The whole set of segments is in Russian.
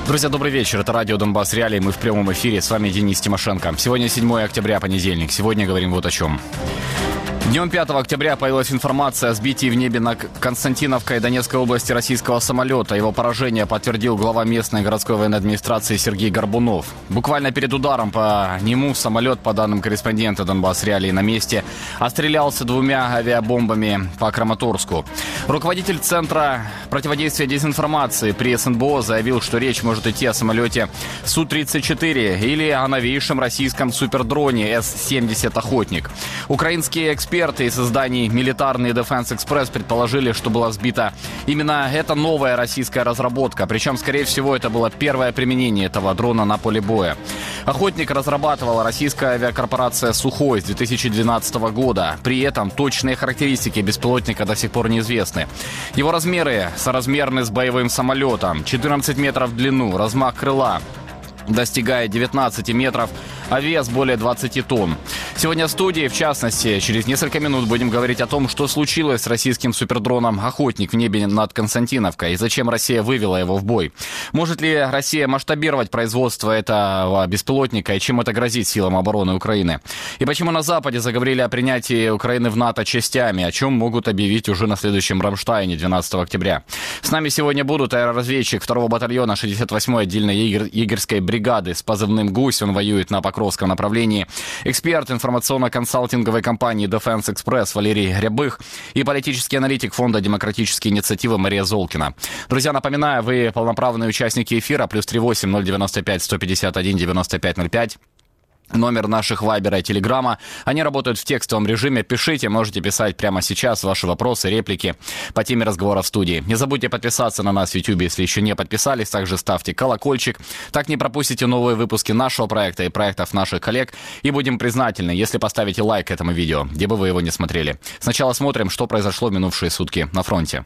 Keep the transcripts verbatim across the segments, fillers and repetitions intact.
Друзья, добрый вечер. Это радио «Донбасс Реалии». Мы в прямом эфире. С вами Денис Тимошенко. Сегодня седьмое октября, понедельник. Сегодня говорим вот о чем. Днем пятого октября появилась информация о сбитии в небе над Константиновкой Донецкой области российского самолета. Его поражение подтвердил глава местной городской военной администрации Сергей Горбунов. Буквально перед ударом по нему самолет, по данным корреспондента «Донбасс Реалии» на месте, отстрелялся двумя авиабомбами по Краматорску. Руководитель Центра противодействия дезинформации при СНБО заявил, что речь может идти о самолете Су тридцать четыре или о новейшем российском супердроне С семьдесят «Охотник». Украинские эксперты Эксперты из изданий «Милитарный» и «Дефенс Экспресс» предположили, что была сбита именно эта новая российская разработка. Причем, скорее всего, это было первое применение этого дрона на поле боя. «Охотник» разрабатывала российская авиакорпорация «Сухой» с две тысячи двенадцатого года. При этом точные характеристики беспилотника до сих пор неизвестны. Его размеры соразмерны с боевым самолетом. четырнадцать метров в длину, размах крыла достигает девятнадцати метров, а вес более двадцати тонн. Сегодня в студии, в частности, через несколько минут будем говорить о том, что случилось с российским супердроном «Охотник» в небе над Константиновкой и зачем Россия вывела его в бой. Может ли Россия масштабировать производство этого беспилотника и чем это грозит силам обороны Украины? И почему на Западе заговорили о принятии Украины в НАТО частями, о чем могут объявить уже на следующем Рамштайне двенадцатого октября. С нами сегодня будут аэроразведчик второго батальона шестьдесят восьмой отдельной егерской бригады с позывным «Гусь», он воюет на Покровском направлении, эксперт информационно-консалтинговой компании «Дефенс Экспресс» Валерий Рябых и политический аналитик Фонда демократические инициативы Мария Золкина. Друзья, напоминаю, вы полноправные участники эфира, плюс три восемь ноль девяносто пять сто пятьдесят один девяносто пять ноль пять. Номер наших вайбера и телеграма. Они работают в текстовом режиме. Пишите, можете писать прямо сейчас ваши вопросы, реплики по теме разговора в студии. Не забудьте подписаться на нас в YouTube, если еще не подписались. Также ставьте колокольчик. Так не пропустите новые выпуски нашего проекта и проектов наших коллег. И будем признательны, если поставите лайк этому видео, где бы вы его не смотрели. Сначала смотрим, что произошло в минувшие сутки на фронте.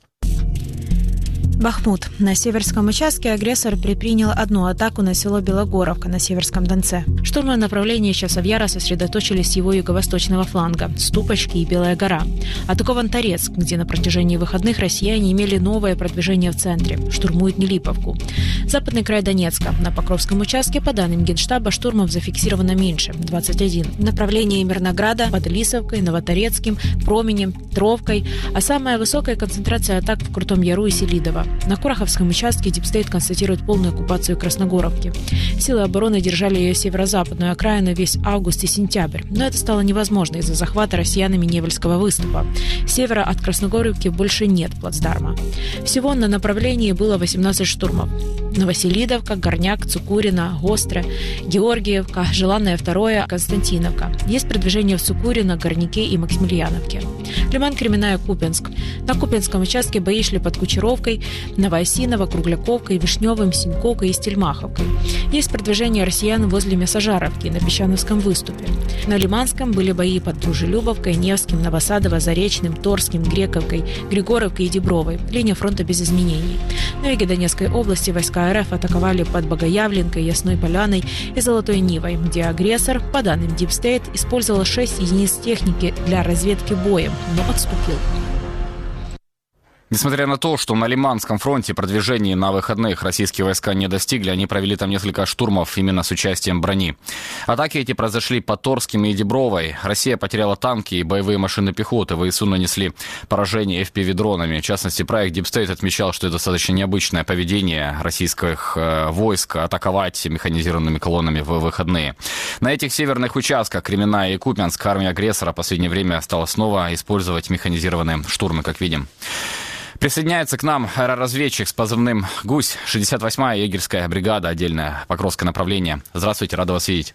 Бахмут. На северском участке агрессор предпринял одну атаку на село Белогоровка на Северском Донце. Штурмы направления Часовьяра сосредоточились с его юго-восточного фланга, Ступочки и Белая гора. Атакован Торецк, где на протяжении выходных россияне имели новое продвижение в центре. Штурмуют Нелиповку. Западный край Донецка. На Покровском участке, по данным Генштаба, штурмов зафиксировано меньше – двадцать один. Направление Мирнограда под Лисовкой, Новоторецким, Променем, Тровкой, а самая высокая концентрация атак в Крутом Яру и Селидово. На Кураховском участке Дипстейт констатирует полную оккупацию Красногоровки. Силы обороны держали ее северо-западную окраину весь август и сентябрь, но это стало невозможно из-за захвата россиянами Невельского выступа. С севера от Красногоровки больше нет плацдарма. Всего на направлении было восемнадцать штурмов. Новоселидовка, Горняк, Цукурино, Гостре, Георгиевка, Желанная второе, Константиновка. Есть продвижение в Цукурино, Горняке и Максимiliaновке. Лиман, Кременная, Купенск. На Купенском участке бои шли под Кучеровкой, Новоосиново, Кругляковкой, Вишневым, Синьковкой и Стельмаховкой. Есть продвижение россиян возле Мясожаровки на Песчановском выступе. На Лиманском были бои под Дружелюбовкой, Невским, Новосадово, Заречным, Торским, Грековкой, Григоровкой и Дебровой. Линия фронта без изменений. На юге Донецкой области войска РФ атаковали под Богоявленкой, Ясной Поляной и Золотой Нивой, где агрессор, по данным Дипстейт, использовал шесть единиц техники для разведки боем, но отступил. Несмотря на то, что на Лиманском фронте продвижений на выходных российские войска не достигли, они провели там несколько штурмов именно с участием брони. Атаки эти произошли под Торским и Дебровой. Россия потеряла танки и боевые машины пехоты. ВСУ нанесли поражение эф пи ви-дронами. В частности, проект Дипстейт отмечал, что это достаточно необычное поведение российских э, войск атаковать механизированными колоннами в выходные. На этих северных участках, Кременная и Купянск, армия агрессора в последнее время стала снова использовать механизированные штурмы, как видим. Присоединяется к нам аэроразведчик с позывным «Гусь», шестьдесят восьмая егерская бригада, отдельное Покровское направление. Здравствуйте, рада вас видеть.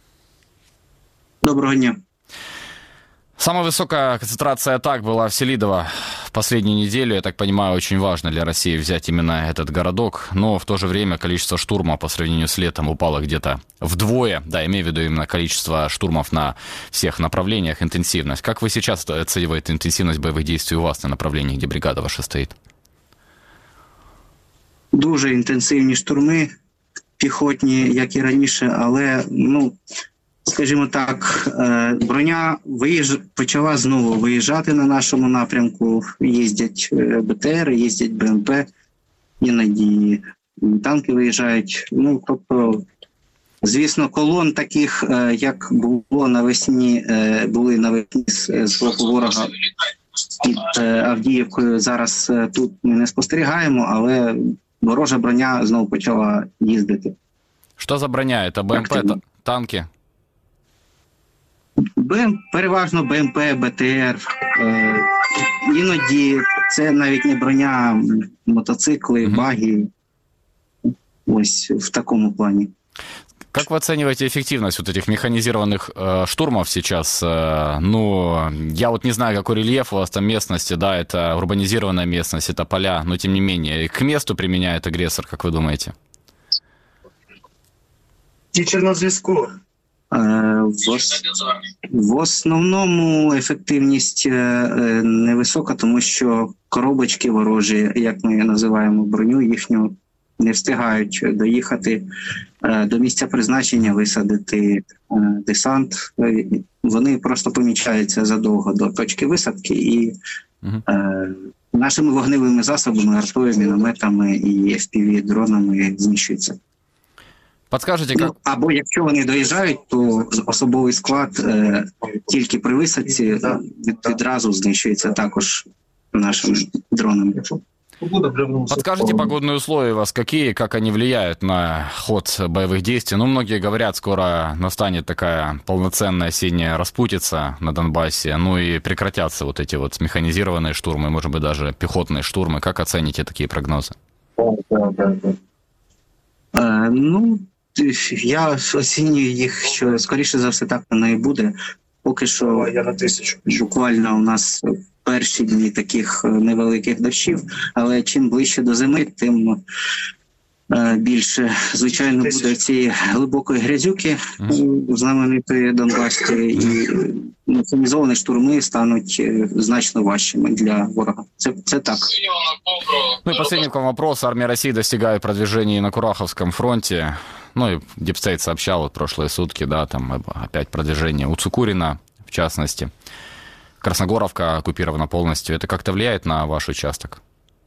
Доброго дня. Самая высокая концентрация атак была в Селидово в последнюю неделю. Я так понимаю, очень важно для России взять именно этот городок. Но в то же время количество штурмов по сравнению с летом упало где-то вдвое. Да, имею в виду именно количество штурмов на всех направлениях, интенсивность. Как вы сейчас оцениваете интенсивность боевых действий у вас на направлении, где бригада ваша стоит? Дуже інтенсивні штурми, піхотні, як і раніше, але, ну, скажімо так, броня виїж... почала знову виїжджати на нашому напрямку. Їздять БТР, їздять БМП, іноді танки виїжджають. Ну, тобто, звісно, колон таких, як було навесні, були навесні з боку ворога під Авдіївкою, зараз тут ми не спостерігаємо, але ворожа броня знову почала їздити. Що за броня? Це БМП, та- танки? БМ, переважно БМП, БТР. Е, іноді це навіть не броня, мотоцикли, Мгм. баги. Ось в такому плані. Как вы оцениваете эффективность вот этих механизированных э, штурмов сейчас? Э, ну, я вот не знаю, какой рельеф у вас там местности, да, это урбанизированная местность, это поля, но тем не менее, к месту применяет агрессор, как вы думаете? Тічер на зв'язку. Е, в, ос- в основному ефективність е, е, невисока, тому що коробочки ворожі, як ми називаємо броню їхню, не встигають доїхати е, до місця призначення, висадити е, десант. Е, Вони просто помічаються задовго до точки висадки і Мгм. е, нашими вогневими засобами, артою, мінометами і еф пі ві-дронами знищуються. Подскажите, как... Ну, або якщо вони доїжджають, то особовий склад е, тільки при висадці е, від, відразу знищується також нашими дронами. Подскажите, погодные условия у вас какие, как они влияют на ход боевых действий? Ну, многие говорят, скоро настанет такая полноценная осенняя распутица на Донбассе, ну и прекратятся вот эти вот механизированные штурмы, может быть, даже пехотные штурмы. Как оцените такие прогнозы? Е, ну, я оцінюю їх, що скоріше за все так воно і буде. Поки що Я на тисячу. буквально у нас перші дні таких невеликих дощів, але чим ближче до зими, тим е, більше, звичайно, буде цієї глибокої грязюки Мгм. е, знаменитої Донбаської, і е, механізовані штурми стануть е, значно важчими для ворога. Це, це так. Ну и последний к вам вопрос. Армия России достигает продвижения на Кураховском фронте. Ну и Дипстейт сообщал вот прошлые сутки, да, там опять продвижение у Цукурина, в частности. Красногоровка оккупирована полностью. Это как-то влияет на ваш участок?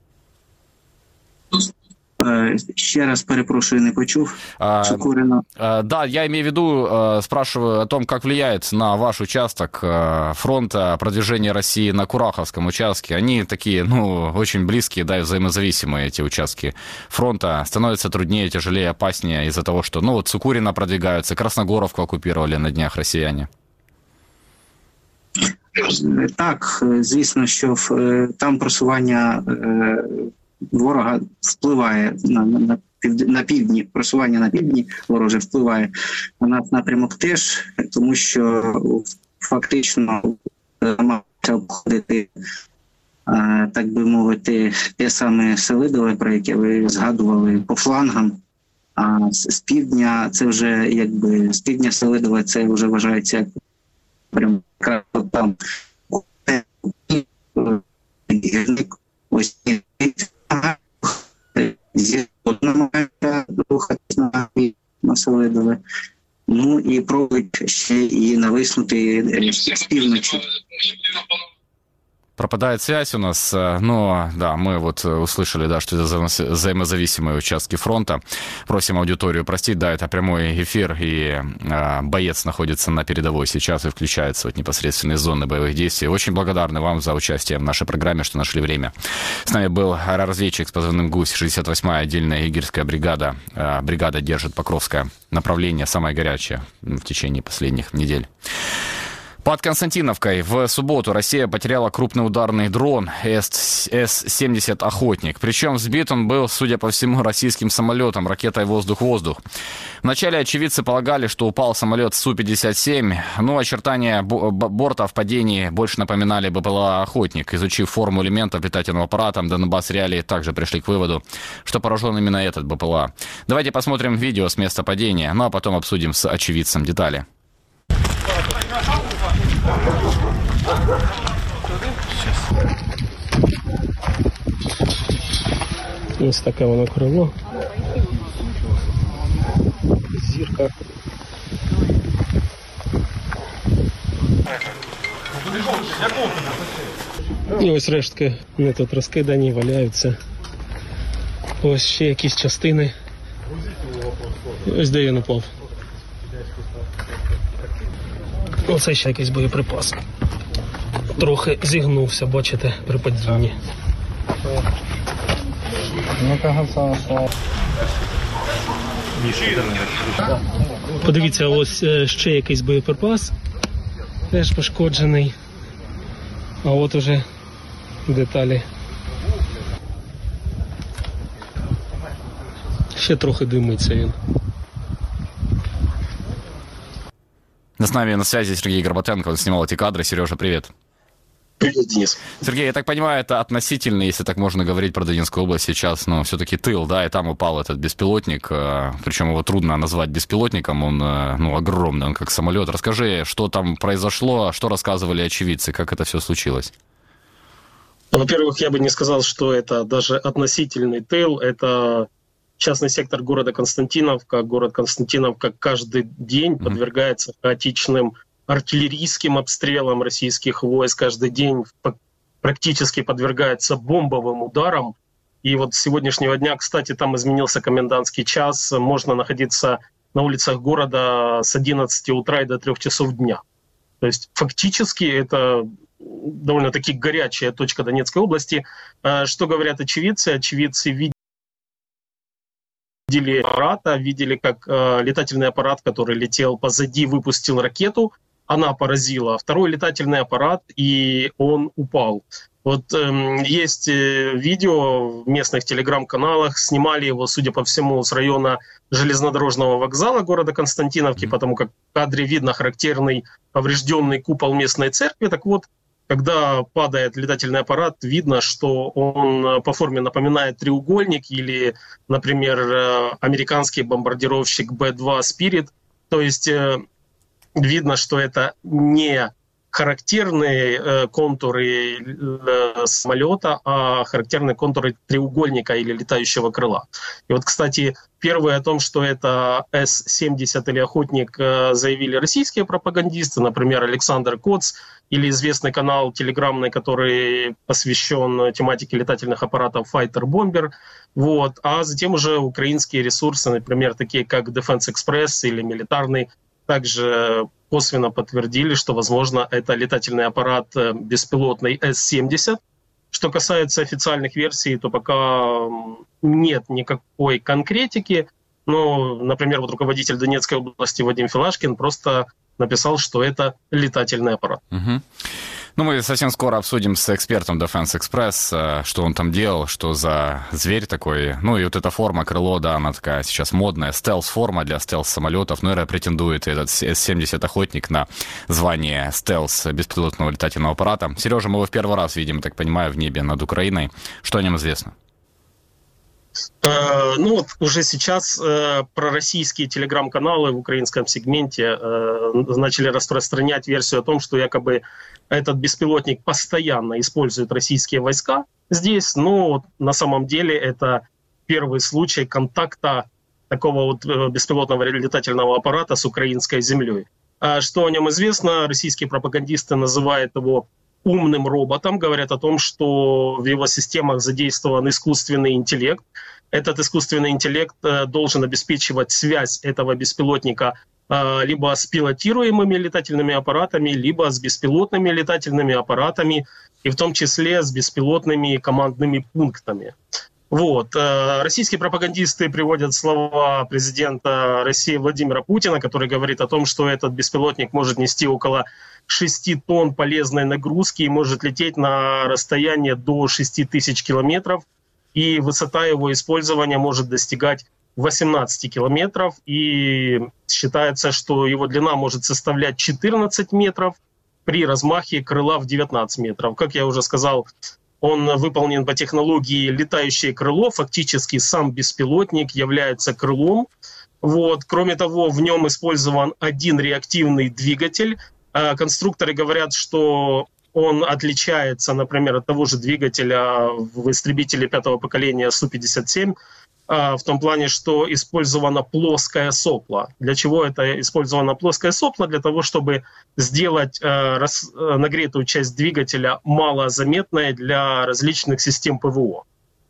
Е, Ще раз перепрошую, не почув. А, Чукурина. а, да, я имею в виду, а, спрашиваю о том, как влияет на ваш участок а, фронта продвижение России на Кураховском участке. Они такие, ну, очень близкие, да, и взаимозависимые, эти участки фронта. Становится труднее, тяжелее, опаснее из-за того, что, ну, вот Цукурина продвигаются, Красногоровку оккупировали на днях россияне. Е, Так, е, звісно, що е, там просування е, ворога впливає на, на, на, півд... на півдні, просування на півдні вороже впливає на наш напрямок теж, тому що фактично е, намагаються обходити, е, так би мовити, те саме Селидове, про яке ви згадували, по флангам. А з, з півдня це вже якби з півдня Селидове це вже вважається як прям якраз от там гірник, ось зі намагається рухатись на, на Селидове. Ну і пробують ще і нависнути з півночі. Пропадает связь у нас, но да, мы вот услышали, да, что это взаимо- взаимозависимые участки фронта. Просим аудиторию простить, да, это прямой эфир, и э, боец находится на передовой сейчас и включается вот непосредственно из зоны боевых действий. Очень благодарны вам за участие в нашей программе, что нашли время. С нами был аэроразведчик с позывным ГУС, шестьдесят восьмая отдельная егерская бригада. Э, бригада держит Покровское направление, самое горячее в течение последних недель. Под Константиновкой в субботу Россия потеряла крупный ударный дрон эс семьдесят «Охотник». Причем сбит он был, судя по всему, российским самолетом, ракетой «Воздух-воздух». Вначале очевидцы полагали, что упал самолет Су пятьдесят семь, но очертания борта в падении больше напоминали БПЛА «Охотник». Изучив форму элементов летательного аппарата, Донбасс Реалии также пришли к выводу, что поражен именно этот БПЛА. Давайте посмотрим видео с места падения, ну а потом обсудим с очевидцем детали. Ось таке воно крило. Зірка. І ось рештки не тут розкидані, валяються. Ось ще якісь частини. Ось де він упав. Оце ще якийсь боєприпас. Трохи зігнувся, бачите, при падінні. Подивіться, ось ще якийсь боєприпас. Теж пошкоджений. А от уже деталі. Ще трохи димиться він. С нами на связи Сергей Горбатенко, он снимал эти кадры. Сережа, привет. Привет, Денис. Сергей, я так понимаю, это относительно, если так можно говорить про Донецкую область сейчас, но все-таки тыл, да, и там упал этот беспилотник, причем его трудно назвать беспилотником, он, ну, огромный, он как самолет. Расскажи, что там произошло, что рассказывали очевидцы, как это все случилось? Во-первых, я бы не сказал, что это даже относительный тыл, это частный сектор города Константиновка. Город Константиновка каждый день mm-hmm. подвергается хаотичным артиллерийским обстрелам российских войск, каждый день практически подвергается бомбовым ударам. И вот с сегодняшнего дня, кстати, там изменился комендантский час, можно находиться на улицах города с одиннадцати утра и до трёх часов дня. То есть фактически это довольно-таки горячая точка Донецкой области. Что говорят очевидцы? Очевидцы видели аппарата, видели, как летательный аппарат, который летел позади, выпустил ракету. Она поразила второй летательный аппарат, и он упал. Вот э, есть видео в местных телеграм-каналах, снимали его, судя по всему, с района железнодорожного вокзала города Константиновки, mm-hmm. потому как в кадре видно характерный поврежденный купол местной церкви. Так вот, когда падает летательный аппарат, видно, что он по форме напоминает треугольник или, например, американский бомбардировщик бэ два Spirit. То есть э, видно, что это не характерные э, контуры э, самолета, а характерные контуры треугольника или летающего крыла. И вот, кстати, первое о том, что это эс семьдесят или охотник, э, заявили российские пропагандисты, например, Александр Коц, или известный канал телеграммный, который посвящен тематике летательных аппаратов Fighter Bomber. Вот. А затем уже украинские ресурсы, например, такие как Defense Express или Милитарный, также косвенно подтвердили, что, возможно, это летательный аппарат беспилотный эс семьдесят. Что касается официальных версий, то пока нет никакой конкретики. Но, например, вот руководитель Донецкой области Вадим Филашкин просто написал, что это летательный аппарат. Угу. Ну, мы совсем скоро обсудим с экспертом Defense Express, что он там делал, что за зверь такой. Ну, и вот эта форма, крыло, да, она такая сейчас модная, стелс-форма для стелс-самолетов. Наверное, претендует этот эс семьдесят охотник на звание стелс беспилотного летательного аппарата. Сережа, мы его в первый раз видим, так понимаю, в небе над Украиной. Что о нем известно? Э, ну вот уже сейчас э, пророссийские телеграм-каналы в украинском сегменте э, начали распространять версию о том, что якобы этот беспилотник постоянно используют российские войска здесь, но на самом деле это первый случай контакта такого вот беспилотного летательного аппарата с украинской землей. А что о нем известно? Российские пропагандисты называют его умным роботом, говорят о том, что в его системах задействован искусственный интеллект. Этот искусственный интеллект должен обеспечивать связь этого беспилотника либо с пилотируемыми летательными аппаратами, либо с беспилотными летательными аппаратами, и в том числе с беспилотными командными пунктами. Вот. Российские пропагандисты приводят слова президента России Владимира Путина, который говорит о том, что этот беспилотник может нести около шести тонн полезной нагрузки и может лететь на расстояние до шести тысяч километров, и высота его использования может достигать восемнадцати километров, и считается, что его длина может составлять четырнадцать метров при размахе крыла в девятнадцать метров. Как я уже сказал, он выполнен по технологии летающее крыло, фактически сам беспилотник является крылом. Вот. Кроме того, в нем использован один реактивный двигатель. Конструкторы говорят, что он отличается, например, от того же двигателя в истребителе пятого поколения Су пятьдесят семь, в том плане, что использовано плоское сопло. Для чего это использовано плоское сопло? Для того, чтобы сделать э, рас, нагретую часть двигателя малозаметной для различных систем ПВО.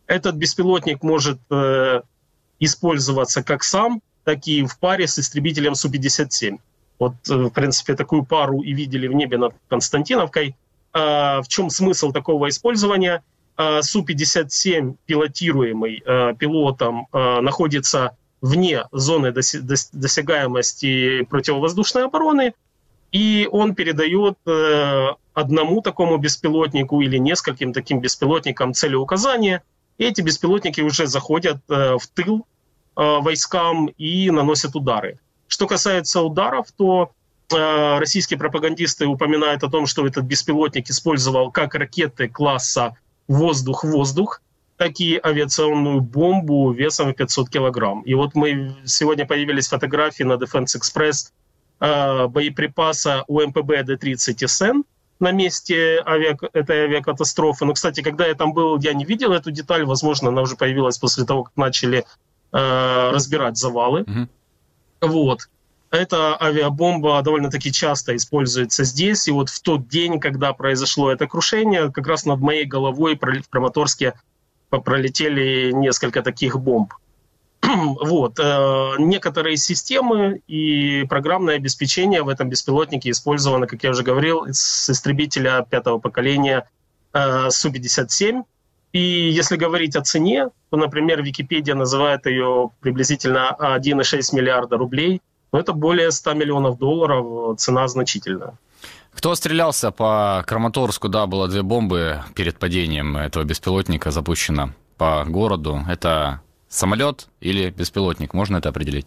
Этот беспилотник может э, использоваться как сам, так и в паре с истребителем Су пятьдесят семь. Вот, э, в принципе, такую пару и видели в небе над Константиновкой. Э, в чем смысл такого использования? Э, Су пятьдесят семь, пилотируемый э, пилотом, э, находится вне зоны доси- дос- досягаемости противовоздушной обороны, и он передает э, одному такому беспилотнику или нескольким таким беспилотникам целеуказания. И эти беспилотники уже заходят э, в тыл э, войскам и наносят удары. Что касается ударов, то э, российские пропагандисты упоминают о том, что этот беспилотник использовал как ракеты класса воздух-воздух, так и авиационную бомбу весом пятьсот килограмм. И вот мы сегодня появились фотографии на Defense Express э, боеприпаса У Эм Пэ Бэ Дэ тридцать Эс Эн на месте авиа... этой авиакатастрофы. Но, кстати, когда я там был, я не видел эту деталь. Возможно, она уже появилась после того, как начали э, разбирать завалы. Mm-hmm. Вот. Эта авиабомба довольно-таки часто используется здесь. И вот в тот день, когда произошло это крушение, как раз над моей головой в Краматорске пролетели несколько таких бомб. Вот. Некоторые системы и программное обеспечение в этом беспилотнике использовано, как я уже говорил, с истребителя пятого поколения Су пятьдесят семь. И если говорить о цене, то, например, Википедия называет ее приблизительно один целых шесть десятых миллиарда рублей. Но это более ста миллионов долларов, цена значительная. Кто стрелялся по Краматорску? Да, было две бомбы перед падением этого беспилотника запущено по городу. Это самолет или беспилотник? Можно это определить?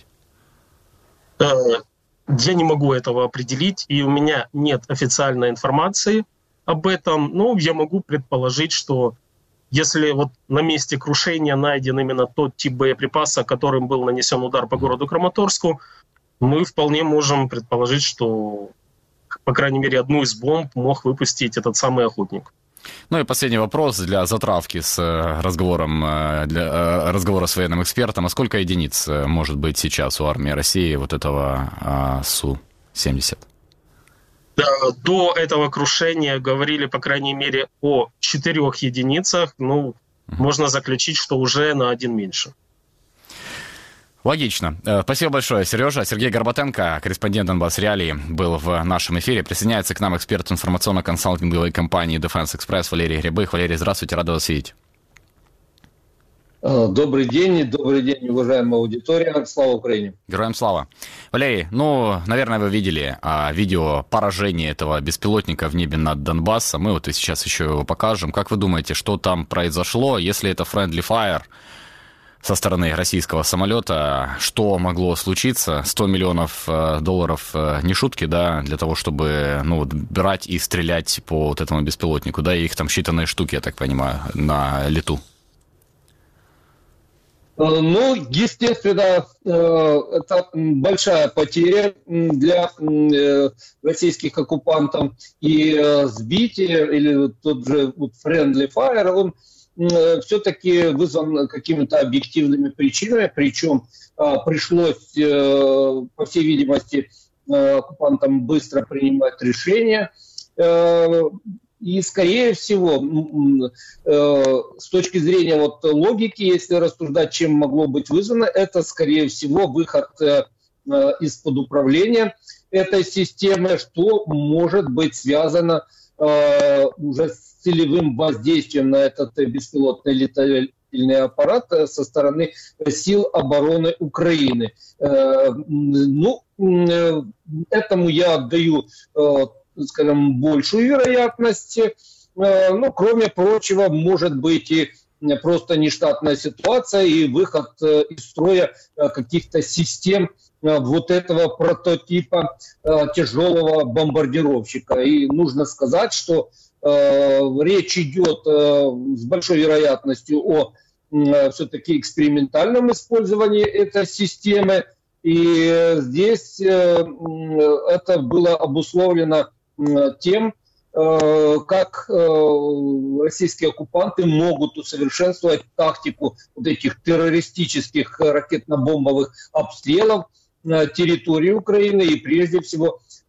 Я не могу этого определить, и у меня нет официальной информации об этом. Но я могу предположить, что если вот на месте крушения найден именно тот тип боеприпаса, которым был нанесен удар по городу Краматорску, мы вполне можем предположить, что, по крайней мере, одну из бомб мог выпустить этот самый охотник. Ну и последний вопрос для затравки с разговором, для разговора с военным экспертом. А сколько единиц может быть сейчас у армии России вот этого Су семьдесят? До этого крушения говорили, по крайней мере, о четырех единицах. Ну, mm-hmm. можно заключить, что уже на один меньше. Логично. Спасибо большое, Сережа. Сергей Горбатенко, корреспондент Донбасс Реалии, был в нашем эфире. Присоединяется к нам эксперт информационно-консалтинговой компании Defense Express Валерий Рябых. Валерий, здравствуйте, рад вас видеть. Добрый день, добрый день, уважаемая аудитория. Слава Украине. Героям слава. Валерий, ну, наверное, вы видели а, видео поражения этого беспилотника в небе над Донбассом. Мы вот и сейчас еще его покажем. Как вы думаете, что там произошло? Если это friendly fire со стороны российского самолета, что могло случиться? сто миллионов долларов не шутки, да, для того, чтобы, ну, вот, брать и стрелять по вот этому беспилотнику, да, и их там считанные штуки, я так понимаю, на лету. Ну, естественно, это большая потеря для российских оккупантов. И сбитие, или тот же friendly fire, он все-таки вызван какими-то объективными причинами. Причем пришлось, по всей видимости, оккупантам быстро принимать решения. И, скорее всего, с точки зрения вот логики, если рассуждать, чем могло быть вызвано, это, скорее всего, выход из-под управления этой системы, что может быть связано уже с целевым воздействием на этот беспилотный летательный аппарат со стороны сил обороны Украины. Ну, этому я отдаю, скажем, большую вероятность. Ну, кроме прочего, может быть и просто нештатная ситуация и выход из строя каких-то систем вот этого прототипа тяжелого бомбардировщика. И нужно сказать, что речь идет с большой вероятностью о все-таки экспериментальном использовании этой системы. И здесь это было обусловлено тем, как российские оккупанты могут усовершенствовать тактику вот этих террористических ракетно-бомбовых обстрелов на территории Украины и прежде всего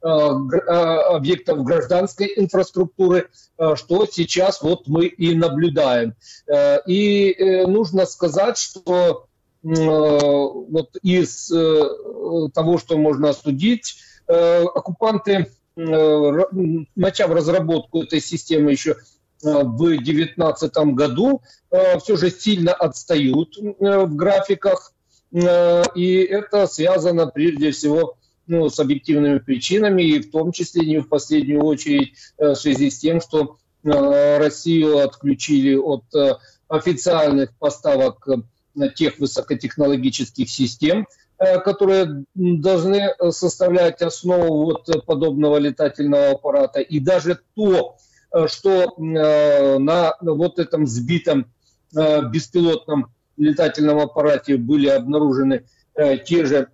объектов гражданской инфраструктуры, что сейчас вот мы и наблюдаем. И нужно сказать, что вот из того, что можно судить, оккупанты, начав разработку этой системы еще в две тысячи девятнадцатом году, все же сильно отстают в графиках, и это связано прежде всего ну, с объективными причинами, и в том числе не в последнюю очередь в связи с тем, что Россию отключили от официальных поставок тех высокотехнологических систем, которые должны составлять основу вот подобного летательного аппарата. И даже то, что на вот этом сбитом беспилотном летательном аппарате были обнаружены те же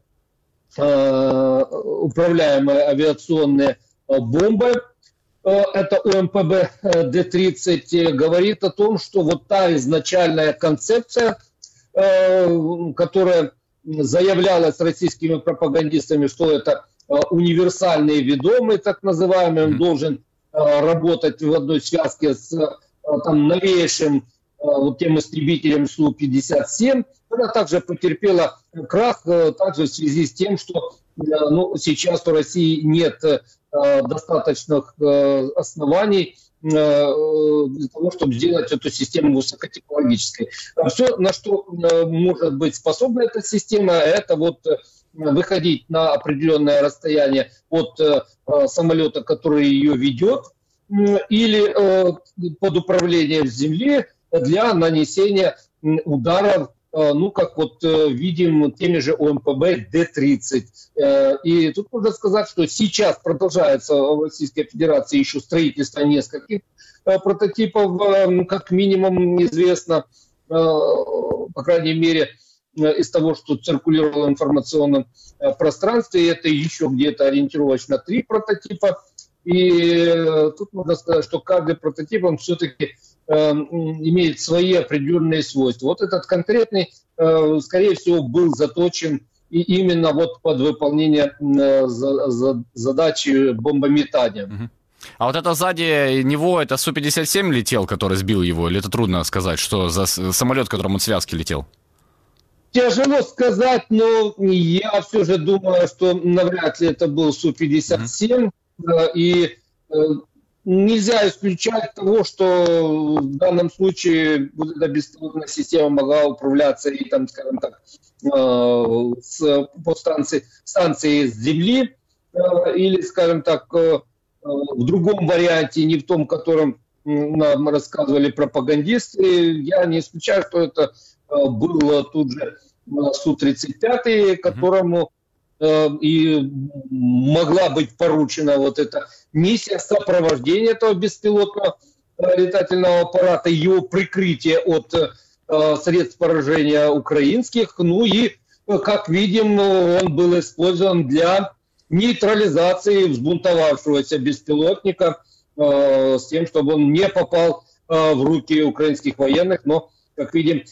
управляемые авиационные бомбы, это О М П Б Д тридцать, говорит о том, что вот та изначальная концепция, которая заявлялась российскими пропагандистами, что это универсальный ведомый, так называемый, он должен работать в одной связке с там, новейшим вот тем истребителем Су пятьдесят семь, она также потерпела крах, также в связи с тем, что ну, сейчас у России нет достаточных оснований для того, чтобы сделать эту систему высокотехнологической. Все, на что может быть способна эта система, это вот выходить на определенное расстояние от самолета, который ее ведет, или под управлением земли для нанесения ударов, ну, как вот видим, теми же О М П Б Д тридцать. И тут можно сказать, что сейчас продолжается в Российской Федерации еще строительство нескольких прототипов, как минимум известно, по крайней мере, из того, что циркулировало в информационном пространстве, это еще где-то ориентировочно три прототипа. И тут можно сказать, что каждый прототип, он все-таки э, имеет свои определенные свойства. Вот этот конкретный, э, скорее всего, был заточен и именно вот под выполнение э, за, за, задачи бомбометания. Uh-huh. А вот это сзади него, это Су пятьдесят семь летел, который сбил его, или это трудно сказать, что за самолет, которым он в связке летел? Тяжело сказать, но я все же думаю, что навряд ли это был Су пятьдесят семь. Uh-huh. И нельзя исключать того, что в данном случае эта беспилотная система могла управляться и там, скажем так, с подстанции, станции с земли, или, скажем так, в другом варианте, не в том, котором нам рассказывали пропагандисты. Я не исключаю, что это был тут же Су тридцать пять, которому и могла быть поручена вот эта миссия сопровождения этого беспилотного летательного аппарата, его прикрытие от э, средств поражения украинских. Ну и, как видим, он был использован для нейтрализации взбунтовавшегося беспилотника э, с тем, чтобы он не попал э, в руки украинских военных, но как видим,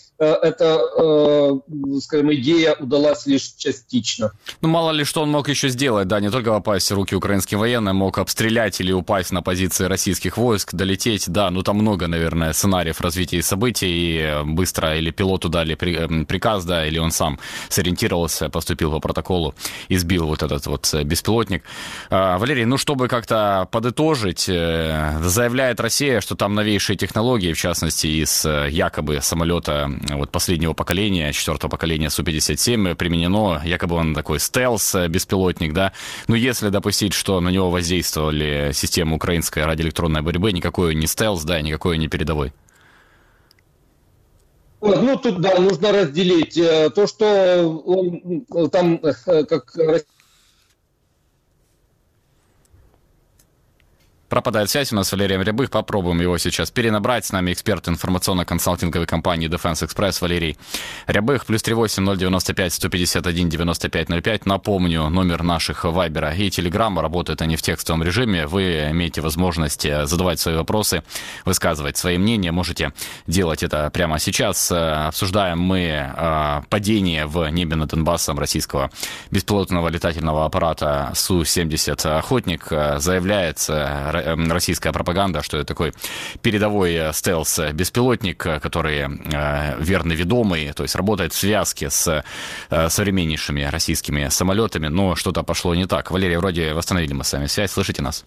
эта, скажем, идея удалась лишь частично. Ну, мало ли, что он мог еще сделать, да, не только попасть в руки украинским военным, мог обстрелять или упасть на позиции российских войск, долететь, да, ну, там много, наверное, сценариев развития событий, и быстро или пилоту дали приказ, да, или он сам сориентировался, поступил по протоколу и сбил вот этот вот беспилотник. Валерий, ну, чтобы как-то подытожить, заявляет Россия, что там новейшие технологии, в частности, из якобы самолета вот последнего поколения, четвертого поколения Су пятьдесят семь применено, якобы он такой стелс-беспилотник, да, но если допустить, что на него воздействовали системы украинской радиоэлектронной борьбы, никакой он не стелс, да, никакой не передовой. Ну, тут, да, нужно разделить то, что он там, как Пропадает связь у нас с Валерием Рябых. Попробуем его сейчас перенабрать. С нами эксперт информационно-консалтинговой компании Defense Express Валерий Рябых. Плюс три восемь ноль девяносто пять сто пятьдесят один девяносто пять ноль пять. Напомню, номер наших Вайбера и Телеграма. Работают они в текстовом режиме. Вы имеете возможность задавать свои вопросы, высказывать свои мнения. Можете делать это прямо сейчас. Обсуждаем мы падение в небе над Донбассом российского беспилотного летательного аппарата Су семьдесят «Охотник». Заявляется российская пропаганда, что это такой передовой стелс-беспилотник, который верно ведомый, то есть работает в связке с современнейшими российскими самолетами, но что-то пошло не так. Валерий, вроде восстановили мы с вами связь, слышите нас?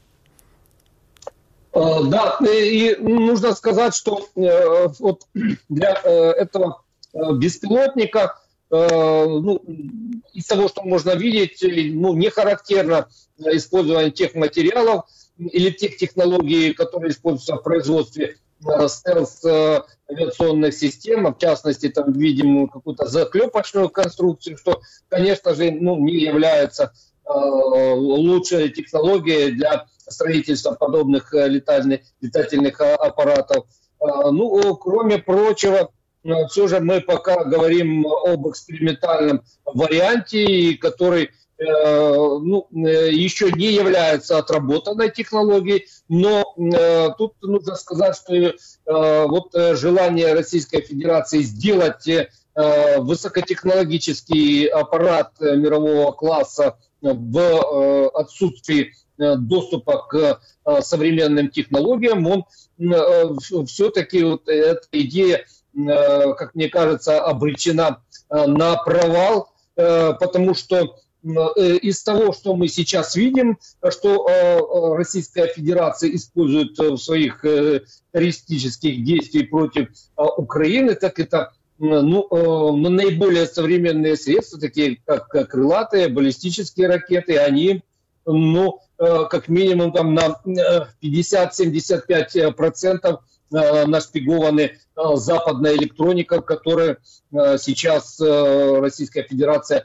Да, и нужно сказать, что вот для этого беспилотника, ну, из того, что можно видеть, ну, не характерно использование тех материалов или тех технологий, которые используются в производстве стелс-авиационных систем. В частности, там видим какую-то заклепочную конструкцию, что, конечно же, ну, не является лучшей технологией для строительства подобных летальных, летательных аппаратов. Ну, кроме прочего, все же мы пока говорим об экспериментальном варианте, который ну, еще не является отработанной технологией, но э, тут нужно сказать, что э, вот желание Российской Федерации сделать э, высокотехнологический аппарат мирового класса в э, отсутствии э, доступа к э, современным технологиям, он э, все-таки вот эта идея, э, как мне кажется, обречена э, на провал, э, потому что из того, что мы сейчас видим, что Российская Федерация использует в своих террористических действиях против Украины, так это ну, наиболее современные средства, такие как крылатые, баллистические ракеты, они ну, как минимум там, на пятьдесят-семьдесят пять процентов нашпигованы западная электроника, которая сейчас Российская Федерация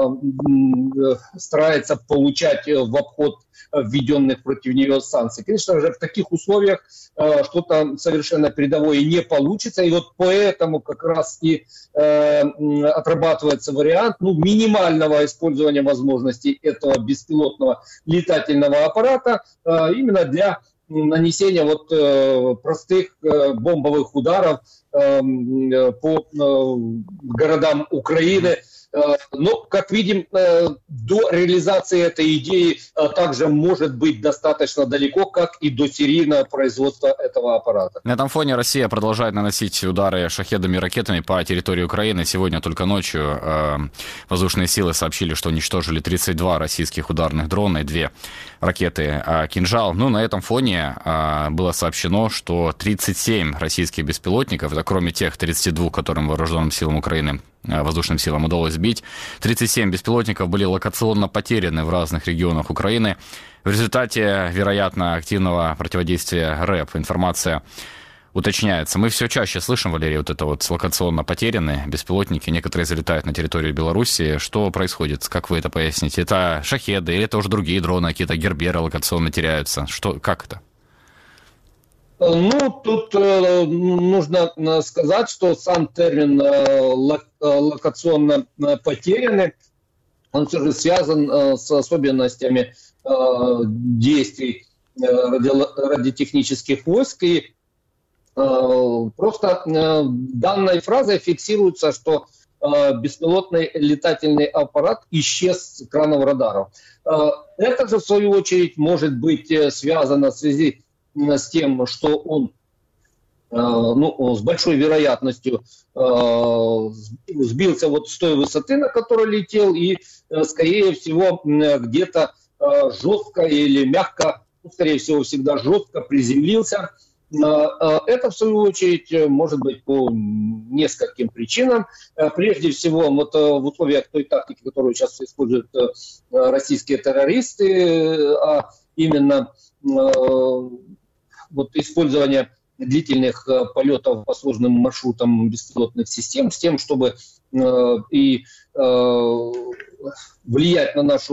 старается получать в обход введенных против нее санкций. Конечно же, в таких условиях что-то совершенно передовое не получится. И вот поэтому как раз и отрабатывается вариант ну, минимального использования возможностей этого беспилотного летательного аппарата именно для нанесения вот, э, простых э, бомбовых ударов э, по э, городам Украины. Э, но, как видим, э, до реализации этой идеи э, также может быть достаточно далеко, как и до серийного производства этого аппарата. На этом фоне Россия продолжает наносить удары шахедами и ракетами по территории Украины. Сегодня только ночью э, воздушные силы сообщили, что уничтожили тридцать два российских ударных дрона и две ракеты э, «Кинжал». Ну, на этом фоне э, было сообщено, что тридцать семь российских беспилотников, это кроме тех тридцати двух, которым вооруженным силам Украины, э, воздушным силам удалось сбить, тридцать семь беспилотников были локационно потеряны в разных регионах Украины. В результате, вероятно, активного противодействия РЭП. Информация уточняется. Мы все чаще слышим, Валерий, вот это вот локационно потерянные беспилотники. Некоторые залетают на территорию Беларуси. Что происходит? Как вы это поясните? Это шахеды или это уже другие дроны, какие-то герберы локационно теряются? Что, как это? Ну, тут э, нужно сказать, что сам термин э, лок, э, локационно потерянный, он все же связан э, с особенностями э, действий э, ради, радиотехнических войск. И э, просто э, данной фразой фиксируется, что э, беспилотный летательный аппарат исчез с экранов радаров. Э, это же, в свою очередь, может быть связано в связи с тем, что он э, ну, с большой вероятностью э, сбился вот с той высоты, на которой летел, и, э, скорее всего, где-то э, жестко или мягко, ну, скорее всего, всегда жестко приземлился. Э, э, это, в свою очередь, может быть по нескольким причинам. Э, прежде всего, вот, э, в условиях той тактики, которую сейчас используют э, российские террористы, э, а именно э, вот использование длительных э, полетов по сложным маршрутам беспилотных систем с тем, чтобы э, и э, влиять на нашу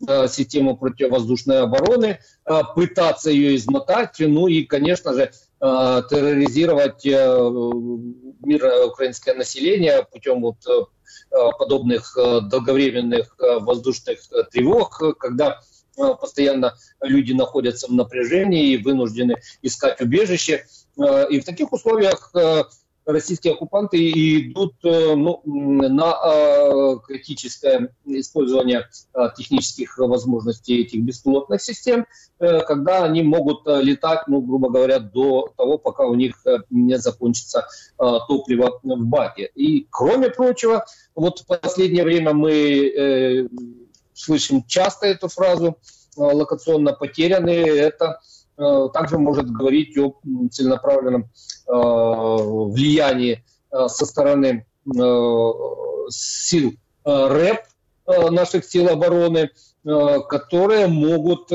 систему противовоздушной обороны, пытаться ее измотать, ну и, конечно же, терроризировать мирное украинское население путем вот подобных долговременных воздушных тревог, когда постоянно люди находятся в напряжении и вынуждены искать убежище. И в таких условиях российские оккупанты идут ну, на критическое использование технических возможностей этих беспилотных систем, когда они могут летать, ну, грубо говоря, до того, пока у них не закончится топливо в баке. И, кроме прочего, вот в последнее время мы слышим часто эту фразу «локационно потерянные». Это также может говорить о целенаправленном влиянии со стороны сил РЭП, наших сил обороны, которые могут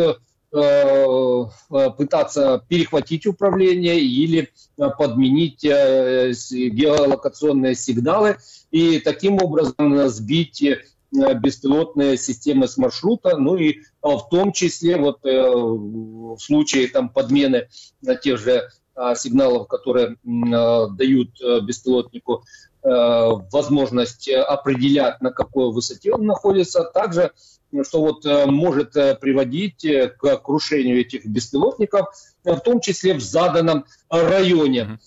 пытаться перехватить управление или подменить геолокационные сигналы и таким образом сбить беспилотные системы с маршрута, ну и в том числе вот в случае там подмены тех же сигналов, которые дают беспилотнику возможность определять, на какой высоте он находится, также что вот может приводить к крушению этих беспилотников, в том числе в заданном районе.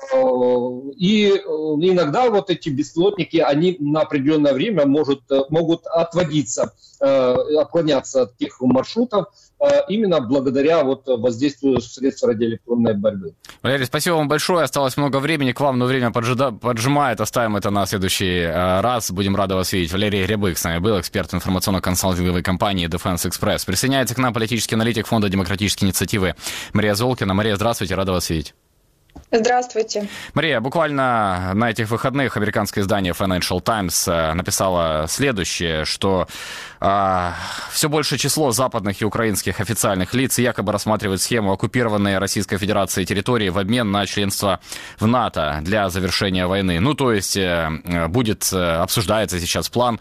И иногда вот эти беспилотники, они на определенное время может, могут отводиться, отклоняться от тех маршрутов, именно благодаря вот воздействию средств радиоэлектронной борьбы. Валерий, спасибо вам большое. Осталось много времени к вам, но время поджида... поджимает. Оставим это на следующий раз. Будем рады вас видеть. Валерий Рябых с нами был, эксперт информационно-консалтинговой компании Defense Express. Присоединяется к нам политический аналитик Фонда демократической инициативы Мария Золкина. Мария, здравствуйте, рада вас видеть. Здравствуйте. Мария, буквально на этих выходных американское издание Financial Times написало следующее, что э, все большее число западных и украинских официальных лиц якобы рассматривают схему оккупированной Российской Федерацией территории в обмен на членство в НАТО для завершения войны. Ну, то есть э, будет, обсуждается сейчас план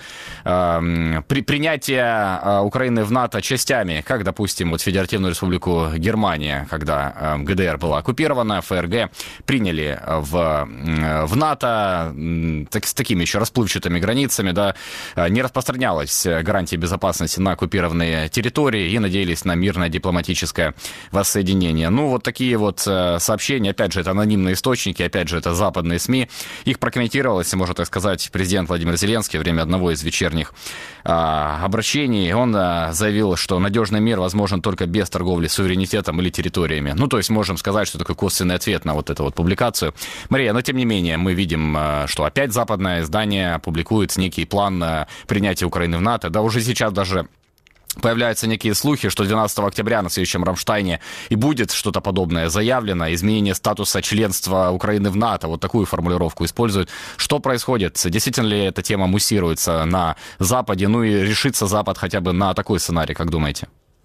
э, при, принятия Украины в НАТО частями, как, допустим, вот Федеративную Республику Германия, когда э, ГДР была оккупирована, ФРГ приняли в, в НАТО так, с такими еще расплывчатыми границами, да, не распространялась гарантия безопасности на оккупированные территории и надеялись на мирное дипломатическое воссоединение. Ну, вот такие вот сообщения, опять же, это анонимные источники, опять же, это западные СМИ. Их прокомментировал, если можно так сказать, президент Владимир Зеленский во время одного из вечерних а, обращений. Он а, заявил, что надежный мир возможен только без торговли суверенитетом или территориями. Ну, то есть можем сказать, что такой косвенный ответ на вот эту вот публикацию. Мария, но тем не менее мы видим, что опять западное издание публикует некий план принятия Украины в НАТО. Да уже сейчас даже появляются некие слухи, что двенадцатого октября на следующем Рамштайне и будет что-то подобное заявлено, изменение статуса членства Украины в НАТО, вот такую формулировку используют. Что происходит? Действительно ли эта тема муссируется на Западе? Ну и решится Запад хотя бы на такой сценарий, как думаете?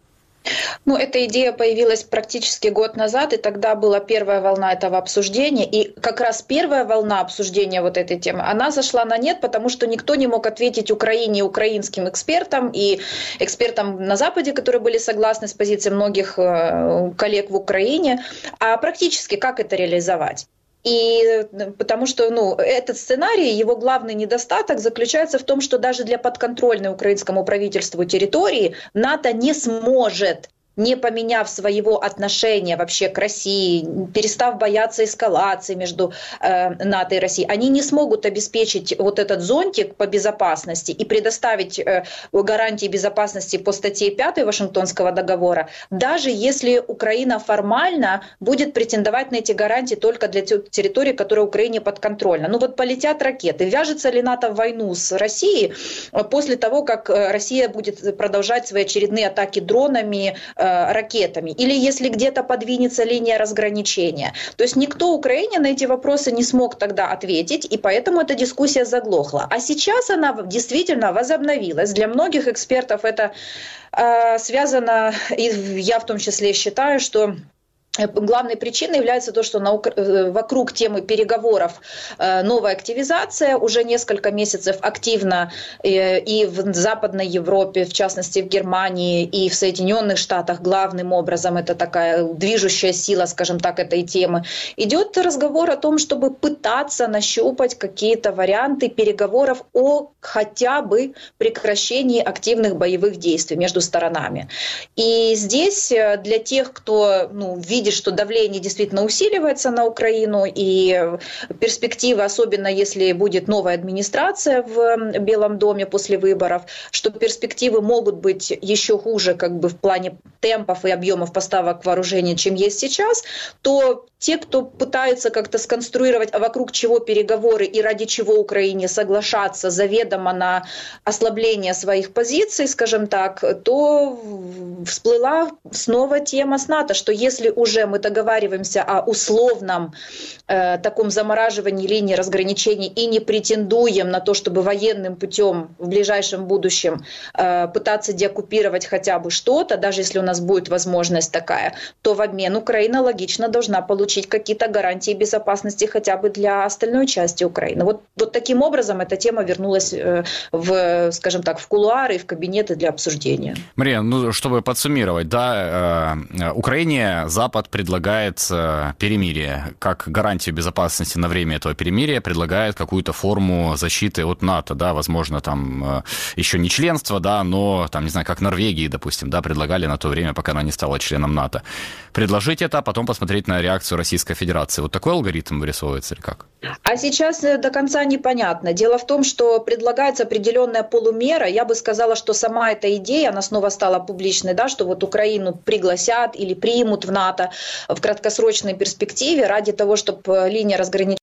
Ну, эта идея появилась практически год назад, и тогда была первая волна этого обсуждения. И как раз первая волна обсуждения вот этой темы, она зашла на нет, потому что никто не мог ответить Украине и украинским экспертам, и экспертам на Западе, которые были согласны с позицией многих коллег в Украине. А практически как это реализовать? И потому что ну, этот сценарий, его главный недостаток заключается в том, что даже для подконтрольной украинскому правительству территории НАТО не сможет, не поменяв своего отношения вообще к России, перестав бояться эскалации между э, НАТО и Россией, они не смогут обеспечить вот этот зонтик по безопасности и предоставить э, гарантии безопасности по статье пятой Вашингтонского договора, даже если Украина формально будет претендовать на эти гарантии только для территории, которая Украине подконтрольна. Ну вот полетят ракеты. Вяжется ли НАТО в войну с Россией после того, как Россия будет продолжать свои очередные атаки дронами, ракетами, или если где-то подвинется линия разграничения. То есть никто Украине на эти вопросы не смог тогда ответить, и поэтому эта дискуссия заглохла. А сейчас она действительно возобновилась. Для многих экспертов это э, связано, и я в том числе считаю, что Главной причиной является то, что на, вокруг темы переговоров новая активизация. Уже несколько месяцев активно и в Западной Европе, в частности в Германии и в Соединенных Штатах главным образом, это такая движущая сила, скажем так, этой темы, идет разговор о том, чтобы пытаться нащупать какие-то варианты переговоров о хотя бы прекращении активных боевых действий между сторонами. И здесь для тех, кто ну, видит, что давление действительно усиливается на Украину, и перспективы, особенно если будет новая администрация в Белом доме после выборов, что перспективы могут быть еще хуже как бы в плане темпов и объемов поставок вооружений, чем есть сейчас, то те, кто пытаются как-то сконструировать, а вокруг чего переговоры и ради чего Украине соглашаться заведомо на ослабление своих позиций, скажем так, то всплыла снова тема с НАТО, что если уже мы договариваемся о условном э, таком замораживании линии разграничений и не претендуем на то, чтобы военным путем в ближайшем будущем э, пытаться деоккупировать хотя бы что-то, даже если у нас будет возможность такая, то в обмен Украина логично должна получить какие-то гарантии безопасности хотя бы для остальной части Украины. Вот, вот таким образом эта тема вернулась э, в, скажем так, в кулуары и в кабинеты для обсуждения. Мария, ну, чтобы подсуммировать, да, э, Украине Запад предлагает э, перемирие. Как гарантию безопасности на время этого перемирия предлагает какую-то форму защиты от НАТО, да, возможно, там э, еще не членство, да, но, там, не знаю, как Норвегии, допустим, да, предлагали на то время, пока она не стала членом НАТО. Предложить это, а потом посмотреть на реакцию Российской Федерации. Вот такой алгоритм вырисовывается или как? А сейчас до конца непонятно. Дело в том, что предлагается определенная полумера. Я бы сказала, что сама эта идея, она снова стала публичной, да, что вот Украину пригласят или примут в НАТО в краткосрочной перспективе ради того, чтобы линия разграничения,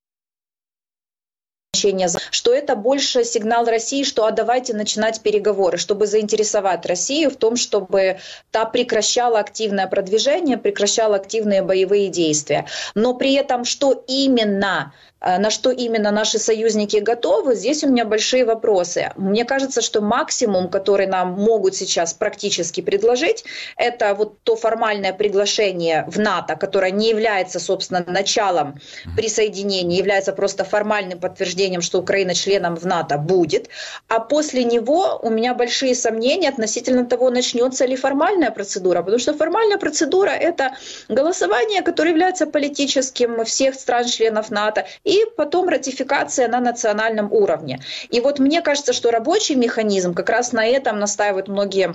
что это больше сигнал России, что а давайте начинать переговоры, чтобы заинтересовать Россию в том, чтобы та прекращала активное продвижение, прекращала активные боевые действия. Но при этом, что именно, на что именно наши союзники готовы, здесь у меня большие вопросы. Мне кажется, что максимум, который нам могут сейчас практически предложить, это вот то формальное приглашение в НАТО, которое не является, собственно, началом присоединения, является просто формальным подтверждением, что Украина членом в НАТО будет. А после него у меня большие сомнения относительно того, начнется ли формальная процедура, потому что формальная процедура – это голосование, которое является политическим всех стран-членов НАТО, и потом ратификация на национальном уровне. И вот мне кажется, что рабочий механизм, как раз на этом настаивают многие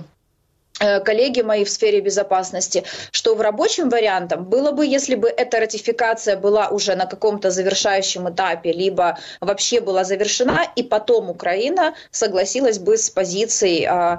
коллеги мои в сфере безопасности, что в рабочем варианте было бы, если бы эта ратификация была уже на каком-то завершающем этапе, либо вообще была завершена, и потом Украина согласилась бы с позицией а,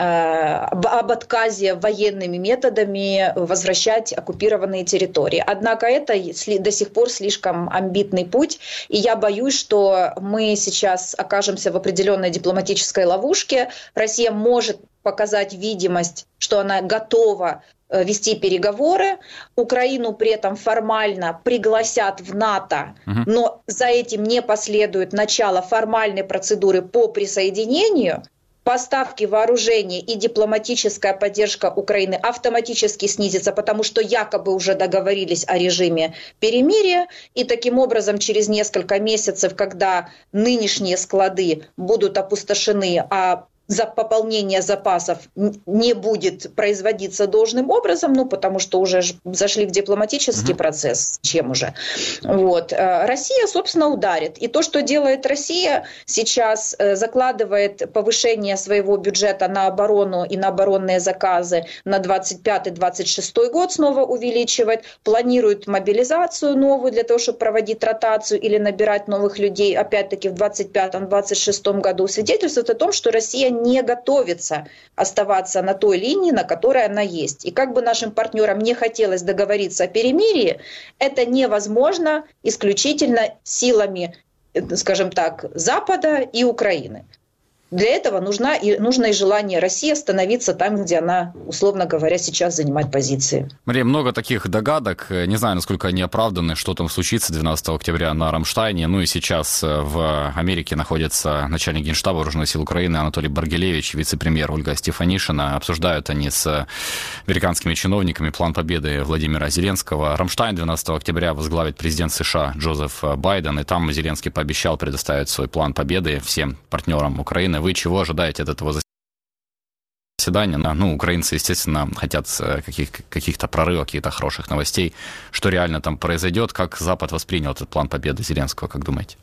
а, об отказе военными методами возвращать оккупированные территории. Однако это до сих пор слишком амбитный путь, и я боюсь, что мы сейчас окажемся в определенной дипломатической ловушке. Россия может показать видимость, что она готова вести переговоры. Украину при этом формально пригласят в НАТО, угу. но за этим не последует начало формальной процедуры по присоединению. Поставки вооружений и дипломатическая поддержка Украины автоматически снизится, потому что якобы уже договорились о режиме перемирия. И таким образом через несколько месяцев, когда нынешние склады будут опустошены, а за пополнение запасов не будет производиться должным образом, ну, потому что уже зашли в дипломатический mm-hmm. процесс, чем уже. Вот. Россия, собственно, ударит. И то, что делает Россия, сейчас закладывает повышение своего бюджета на оборону и на оборонные заказы на двадцать пятый - двадцать шестой год, снова увеличивает, планирует мобилизацию новую для того, чтобы проводить ротацию или набирать новых людей, опять-таки в двадцать пятом - двадцать шестом году, свидетельствует о том, что Россия не готовится оставаться на той линии, на которой она есть. И как бы нашим партнерам не хотелось договориться о перемирии, это невозможно исключительно силами, скажем так, Запада и Украины. Для этого нужна и, нужно и желание России остановиться там, где она, условно говоря, сейчас занимает позиции. Мария, много таких догадок. Не знаю, насколько они оправданы, что там случится двенадцатого октября на Рамштайне. Ну и сейчас в Америке находится начальник Генштаба Вооруженных сил Украины Анатолий Баргилевич, вице-премьер Ольга Стефанишина. Обсуждают они с американскими чиновниками план победы Владимира Зеленского. Рамштайн двенадцатого октября возглавит президент США Джозеф Байден. И там Зеленский пообещал предоставить свой план победы всем партнерам Украины. Вы чего ожидаете от этого заседания? Ну, украинцы, естественно, хотят каких- каких-то прорывов, каких-то хороших новостей. Что реально там произойдет? Как Запад воспринял этот план победы Зеленского, как думаете?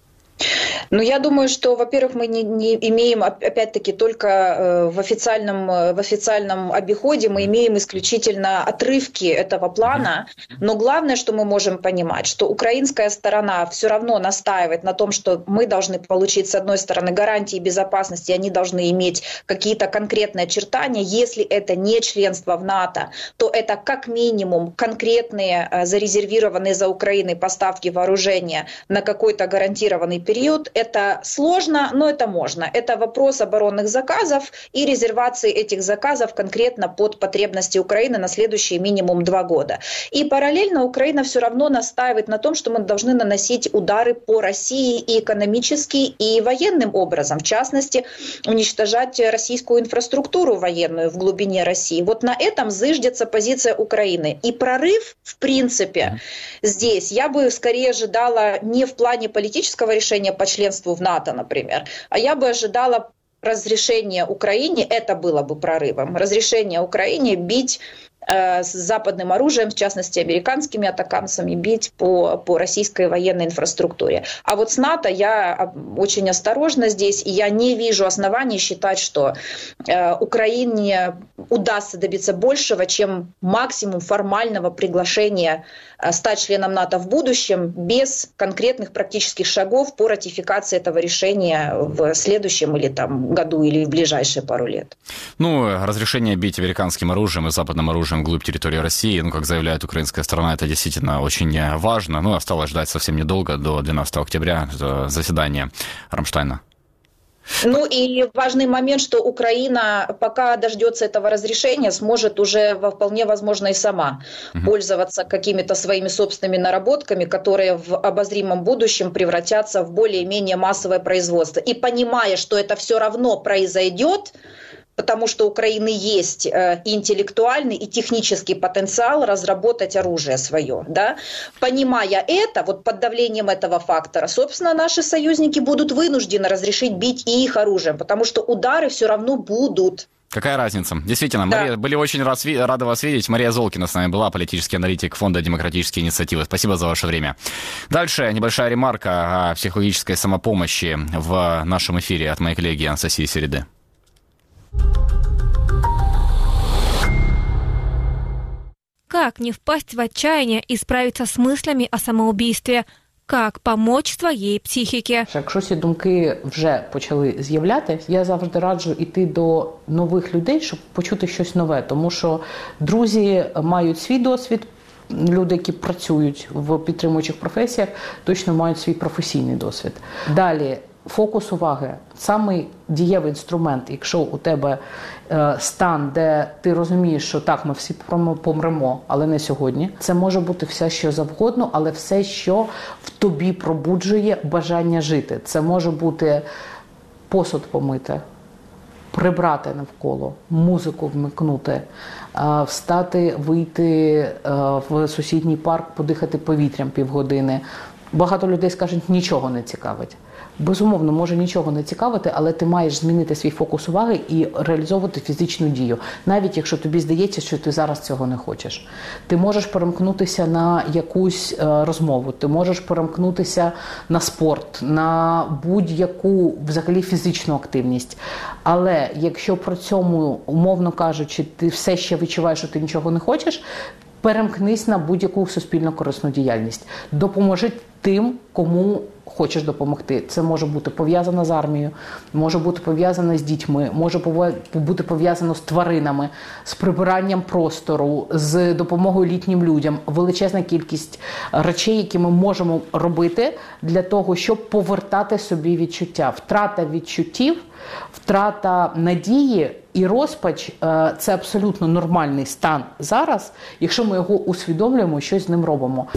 Ну, я думаю, что, во-первых, мы не, не имеем, опять-таки, только в официальном, в официальном обиходе, мы имеем исключительно отрывки этого плана, но главное, что мы можем понимать, что украинская сторона все равно настаивает на том, что мы должны получить, с одной стороны, гарантии безопасности, они должны иметь какие-то конкретные очертания. Если это не членство в НАТО, то это как минимум конкретные, зарезервированные за Украиной поставки вооружения на какой-то гарантированный период. Это сложно, но это можно. Это вопрос оборонных заказов и резервации этих заказов конкретно под потребности Украины на следующие минимум два года. И параллельно Украина все равно настаивает на том, что мы должны наносить удары по России и экономически, и военным образом. В частности, уничтожать российскую инфраструктуру военную в глубине России. Вот на этом зыждется позиция Украины. И прорыв, в принципе, здесь я бы скорее ожидала не в плане политического решения по членству в НАТО, например, а я бы ожидала разрешения Украине, это было бы прорывом, разрешения Украине бить э, с западным оружием, в частности американскими атакамсами, бить по, по российской военной инфраструктуре. А вот с НАТО я очень осторожна здесь, и я не вижу оснований считать, что э, Украине удастся добиться большего, чем максимум формального приглашения стать членом НАТО в будущем без конкретных практических шагов по ратификации этого решения в следующем или там году или в ближайшие пару лет. Ну, разрешение бить американским оружием и западным оружием вглубь территории России, ну, как заявляет украинская сторона, это действительно очень важно. Ну, осталось ждать совсем недолго, до двенадцатого октября, заседания Рамштайна. Ну и важный момент, что Украина, пока дождется этого разрешения, сможет уже вполне возможно и сама угу. пользоваться какими-то своими собственными наработками, которые в обозримом будущем превратятся в более-менее массовое производство. И понимая, что это все равно произойдет, потому что у Украины есть э, интеллектуальный и технический потенциал разработать оружие свое. Да? Понимая это, вот под давлением этого фактора, собственно, наши союзники будут вынуждены разрешить бить и их оружием, потому что удары все равно будут. Какая разница? Действительно, да. Мария, были очень рады вас видеть. Мария Золкина с нами была, политический аналитик Фонда демократические инициативы. Спасибо за ваше время. Дальше небольшая ремарка о психологической самопомощи в нашем эфире от моей коллеги Анастасии Середы. Как не впасть в отчаяние и справиться с мыслями о самоубийстве? Как помочь своїй психіці? Якщо ці думки вже почали з'являтися, я завжди раджу йти до нових людей, щоб почути щось нове. Тому що друзі мають свій досвід, люди, які працюють в підтримуючих професіях, точно мають свій професійний досвід. Далі, фокус уваги. Самий дієвий інструмент, якщо у тебе е, стан, де ти розумієш, що так, ми всі помремо, але не сьогодні. Це може бути все, що завгодно, але все, що в тобі пробуджує бажання жити. Це може бути посуд помити, прибрати навколо, музику вмикнути, е, встати, вийти е, в сусідній парк, подихати повітрям півгодини. Багато людей скажуть, нічого не цікавить. Безумовно, може нічого не цікавити, але ти маєш змінити свій фокус уваги і реалізовувати фізичну дію. Навіть якщо тобі здається, що ти зараз цього не хочеш. Ти можеш перемкнутися на якусь е, розмову, ти можеш перемкнутися на спорт, на будь-яку взагалі фізичну активність. Але якщо при цьому, умовно кажучи, ти все ще відчуваєш, що ти нічого не хочеш, перемкнись на будь-яку суспільно корисну діяльність. Допоможи тим, кому хочеш допомогти. Це може бути пов'язано з армією, може бути пов'язано з дітьми, може бути пов'язано з тваринами, з прибиранням простору, з допомогою літнім людям. Величезна кількість речей, які ми можемо робити для того, щоб повертати собі відчуття. Втрата відчуттів Втрата надії і розпач – це абсолютно нормальний стан зараз, якщо ми його усвідомлюємо, щось з ним робимо.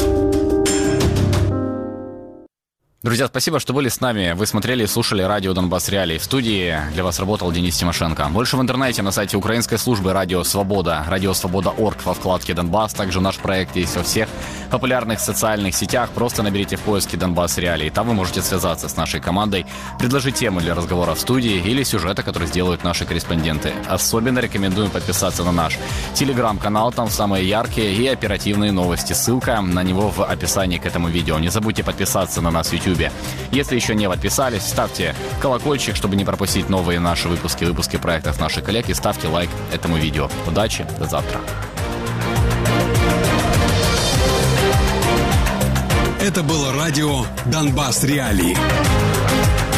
Друзья, спасибо, что были с нами. Вы смотрели и слушали радио «Донбасс Реалии». В студии для вас работал Денис Тимошенко. Больше в интернете на сайте украинской службы «Радио Свобода», «Радио Свобода точка орг» во вкладке «Донбасс». Также наш проект есть во всех популярных социальных сетях. Просто наберите в поиске «Донбасс Реалии». Там вы можете связаться с нашей командой, предложить темы для разговора в студии или сюжеты, которые сделают наши корреспонденты. Особенно рекомендуем подписаться на наш телеграм-канал. Там самые яркие и оперативные новости. Ссылка на него в описании к этому видео. Не забудьте подписаться на нас в YouTube. Если еще не подписались, ставьте колокольчик, чтобы не пропустить новые наши выпуски, выпуски проектов наших коллег, и ставьте лайк этому видео. Удачи, до завтра. Это было радио «Донбасс Реалии».